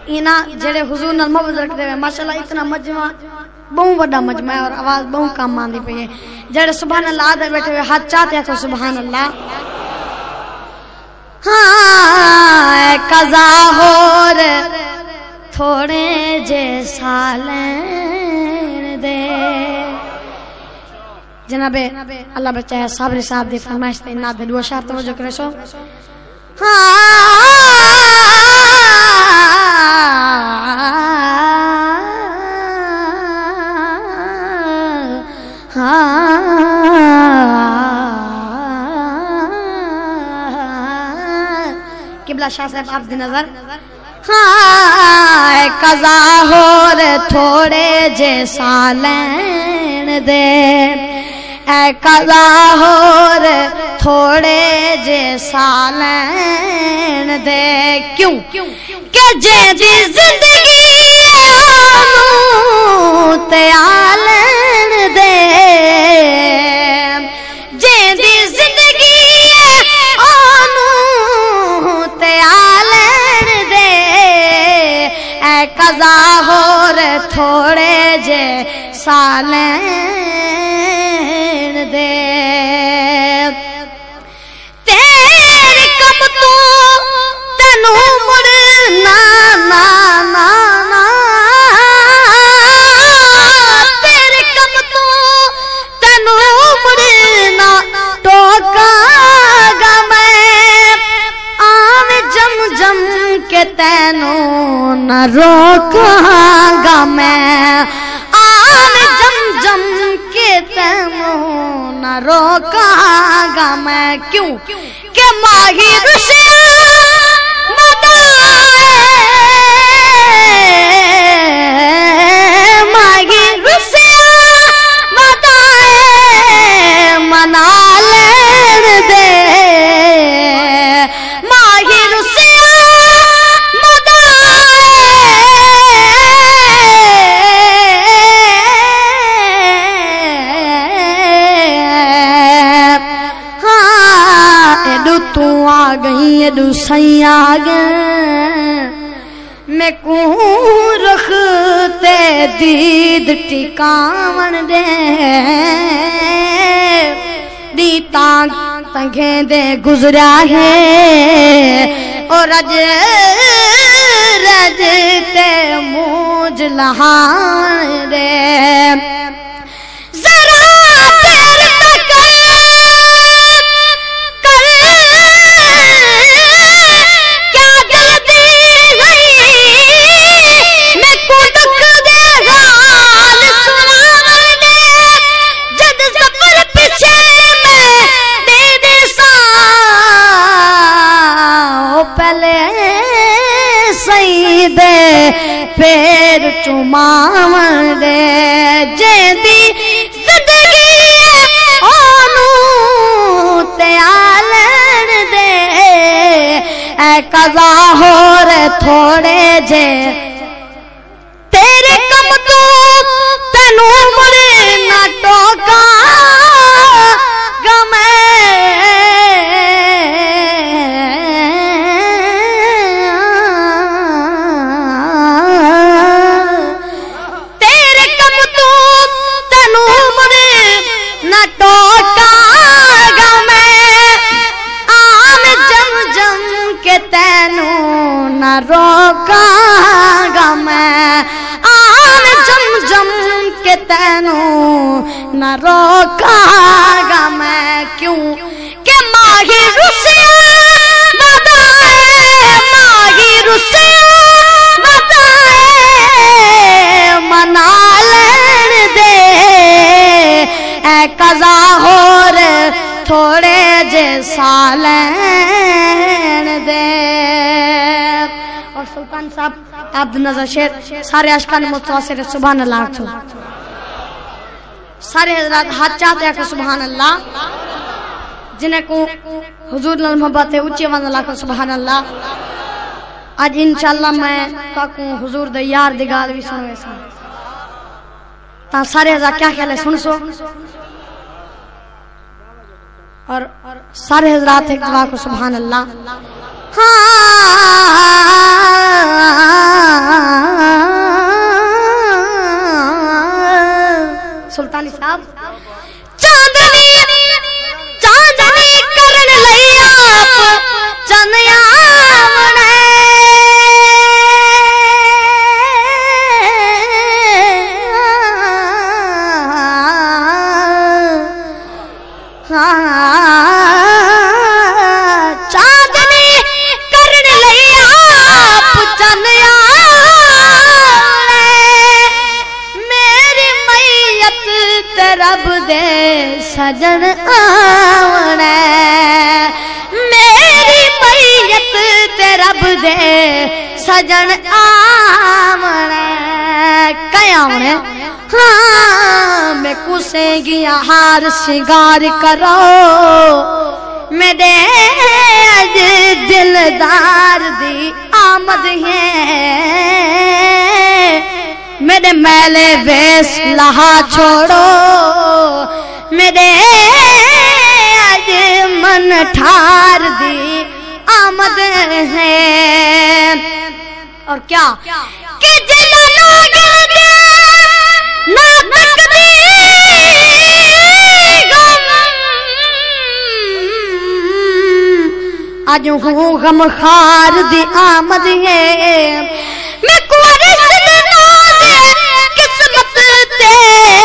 اینا جڑے حضور نال محبت رکھتے ہوئے ماشاءاللہ اتنا مجمع بہت بڑا مجمع ہے اور آواز بہت کام آندی پئی ہے جڑے سبحان اللہ ادھر بیٹھے ہوئے ہاتھ چاہتے ہیں تو سبحان اللہ ہاں قضا ہور تھوڑے جے سالین دے جناب اللہ بچہ ہے صابری صاحب دی فرمائش تے ناد دو اشعار توجہ کرے سو قبلہ شاہ صاحب آپ دی نظر ہاں قضا ہور تھوڑے جے سالین دے اے قضا ہور تھوڑے جے سالین دے کیوں کہ جے دی زندگی آنو تے آلین دے جے دی زندگی آنو تے آلین دے اے قضا ہور تھوڑے جے سالین دے تیرے کم تو تینو مڑ نا نا نا نا تیرے کم تو تینو مڑ نا ٹوکا گا میں آم جم جم کے تینو نہ روکاں گا میں آم جم جم کے تینو نہ روکاں گا میں کیوں کہ ماہی رشیا ماہی رشیا منا لین دے ماہی رشیا تو آ گئی ایڈو سائیں آ گئے میں کو رکھتے دید ٹکاون دے دی تانگ تنگیں دے گزرا ہے اور رج رج تے موج لہان دے پیر چماون دے جیندی زندگی آنو تے آلین دے اے قضا ہور تھوڑے جے تیرے کم تو تینو مڑ نہ ٹوکا گا میں روکاں گا میں آن جم جم کے تینو نہ روکاں گا میں کیوں کہ ماہی رسیا ماہی رسیا منا لین دے اے قضا ہور تھوڑے جے سالین دے سلطان صاحب عبد النظر شیر سارے اشکان متواصر سبحان اللہ سارے حضرات ہاتھ چاہتے ہیں کہ سبحان اللہ جنہیں کو حضور نال محبت ہے اچھی وان اللہ کا سبحان اللہ آج انشاءاللہ میں تاکوں حضور دے یار دی گال بھی سنوے سن تا سارے حضرات کیا خیال ہے سن سو اور سارے حضرات ایک دعا کو سبحان اللہ ہاں दे सजन आवना मेरी मैयत ते रब दे सजन आवना कयावने हाँ मैं कुसेगिया हार सिंगार करो मेरे अज दिलदार दी आमद है मेरे मैले वेश लहा छोड़ो मेरे अज मन ठार दी आमद है और क्या कि जलाना गिरदे ना आज हूँ गम खार दी आमद है मैं कुंवारे किस्मत ते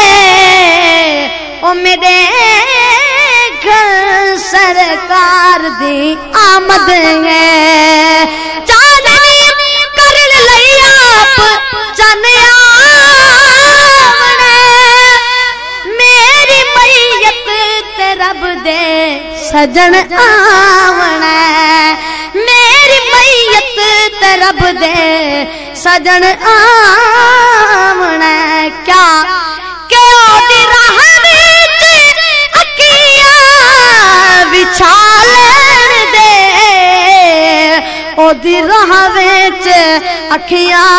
ओ मेरे घर सरकार दी आमद है चांदनी कर लई आप चनिया मेरी मैयत ते रब दे सजन आवना मेरी मैयत ते रब दे सजन आवना क्या के ओदी राह विच अखियां विछालन दे ओदी राह विच अखियां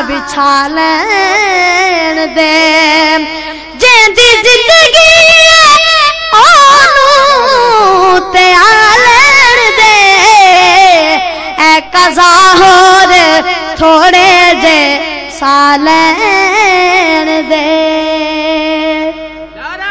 विछालन दे जेंदी जिंदगी ओनू ते आलन दे ए कज़ा होर थोड़े जे सालन दे